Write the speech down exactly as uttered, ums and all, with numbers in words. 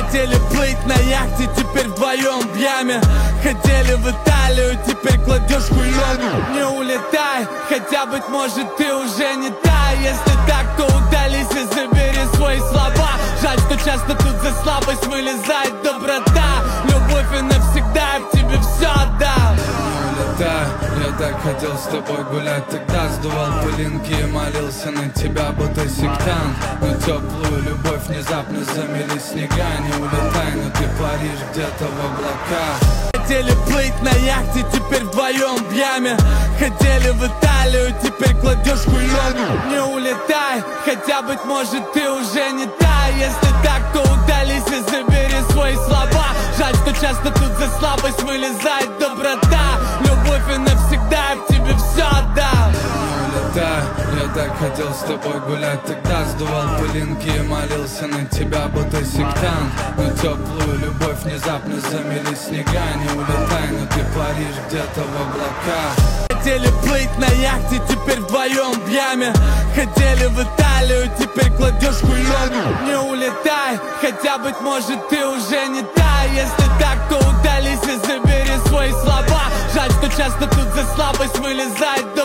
Хотели плыть на яхте, теперь вдвоем в яме. Хотели в Италию, теперь кладешь хуём. Не улетай, хотя, быть может, ты уже не та. Если так, то удались и забери свои слова. Жаль, что часто тут за слабость вылезает доброта. Любовь и навсегда, я в тебе все отдам. Не улетай, я так хотел с тобой гулять. Тогда сдувал пылинки и молился на тебя, будто сектант. Но теплую любовь внезапно замели снега. Не улетай, но ты паришь где-то в облаках. Хотели плыть на яхте, теперь вдвоем в яме. Хотели в Италию, теперь кладешь хуём. Не улетай, хотя, быть может, ты уже не та. Если так, то удались и забери свои слова. Жаль, что часто тут за слабость вылезает доброта. Любовь и навсегда, я в тебе все отдам. Не улетай, я так хотел с тобой гулять. Тогда сдувал пылинки и молился на тебя, будто сектант. Но теплую любовь внезапно замели снега. Не улетай, но ты паришь где-то в облаках. Хотели плыть на яхте, теперь вдвоем в яме. Хотели в Италию, теперь кладешь хуём. Не улетай, хотя, быть может, ты уже не та. Если так, то удались и забери свои слова. Жаль, что часто тут за слабость вылезает